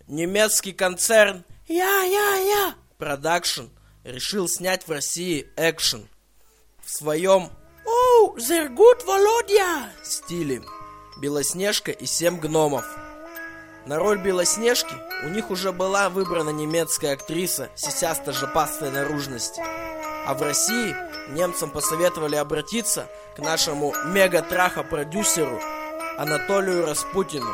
Немецкий концерн Я Продакшн решил снять в России экшен в своем «Oh, they're good, Володя» стиле. Белоснежка и 7 гномов. На роль Белоснежки у них уже была выбрана немецкая актриса сисясто-жопастой наружности. А в России немцам посоветовали обратиться к нашему мега-траха-продюсеру Анатолию Распутину.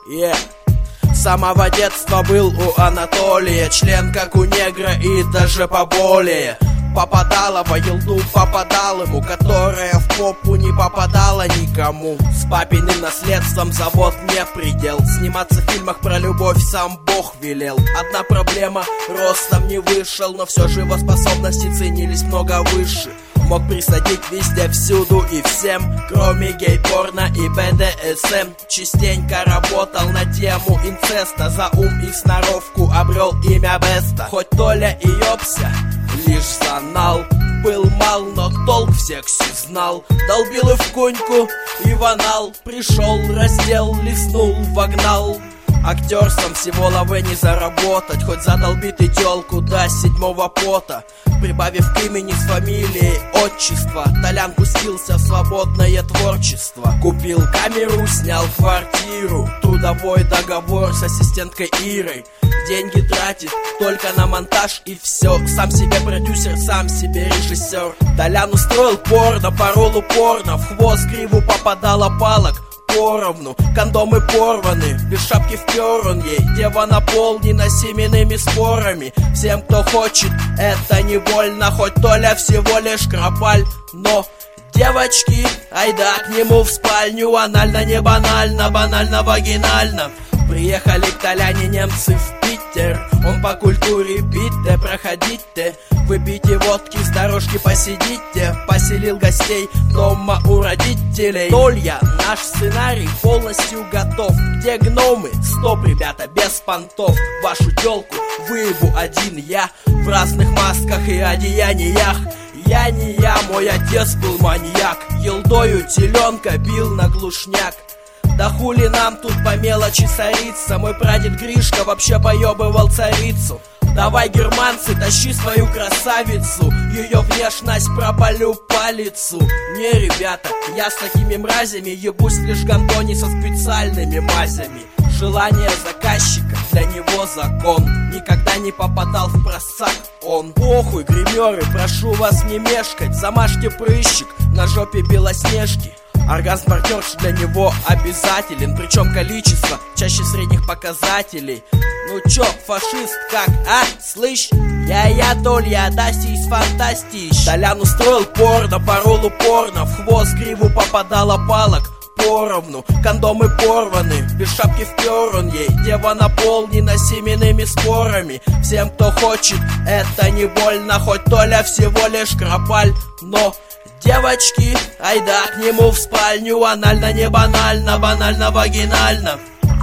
С самого детства был у Анатолия член как у негра и даже поболее. Попадала во елду, попадал ему, которая в попу не попадала никому. С папиным наследством завод не предел. Сниматься в фильмах про любовь сам Бог велел. Одна проблема, ростом не вышел, но все же его способности ценились много выше. Мог присадить везде, всюду и всем, кроме гей-порно и БДСМ. Частенько работал на тему инцеста, за ум и сноровку обрел имя Беста. Хоть Толя и ёбся, лишь занал, был мал, но толк в сексе знал. Долбил и в коньку, и в анал. Пришел, раздел, лиснул, вогнал. Актерством всего лавы не заработать, хоть задолбит и тёлку до 7-го пота. Прибавив к имени с фамилией отчество, Толян пустился в свободное творчество. Купил камеру, снял квартиру, трудовой договор с ассистенткой Ирой. Деньги тратит только на монтаж и все. Сам себе продюсер, сам себе режиссер. Толян устроил порно, порол упорно. В хвост гриву попадала палок поровну, кондомы порваны, без шапки впер он ей. Дева наполнена семенными спорами. Всем, кто хочет, это не больно. Хоть Толя всего лишь кропаль, но девочки, айда к нему в спальню. Анально, не банально, банально, вагинально. Приехали к Толяне немцы в Питер. Он по культуре битте, проходите, выпейте водки, с дорожки посидите. Поселил гостей дома у родителей. Толья, наш сценарий полностью готов. Где гномы? Стоп, ребята, без понтов. Вашу тёлку выебу один я, в разных масках и одеяниях. Я не я, мой отец был маньяк, елдою теленка бил на глушняк. Да хули нам тут по мелочи сориться. Мой прадед Гришка вообще поебывал царицу. Давай, германцы, тащи свою красавицу, ее внешность пропалю по лицу. Не, ребята, я с такими мразями ебусь лишь в гондоне со специальными мазями. Желание заказчика для него закон. Никогда не попадал в просак он. Похуй, гримеры, прошу вас не мешкать. Замажьте прыщик на жопе Белоснежки. Оргазм партнерши для него обязателен, причем количество чаще средних показателей. Ну чё, фашист, как, а? Слышь? Я, Толья, дастись фантастич. Толян устроил порно, порол упорно. В хвост гриву попадала палок поровну, кондомы порваны, без шапки впер он ей. Дева наполнена семенными спорами. Всем, кто хочет, это не больно. Хоть Толя всего лишь кропаль, но девочки, айда к нему в спальню. Анально, не банально, банально, вагинально.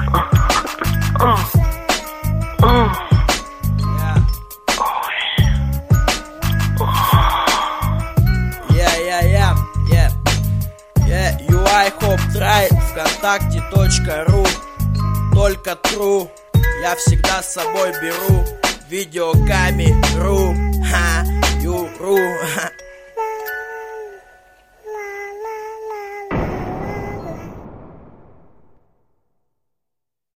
UI Hop Drive, ВКонтакте.ру. Только true, я всегда с собой беру видеокамеру. Юру.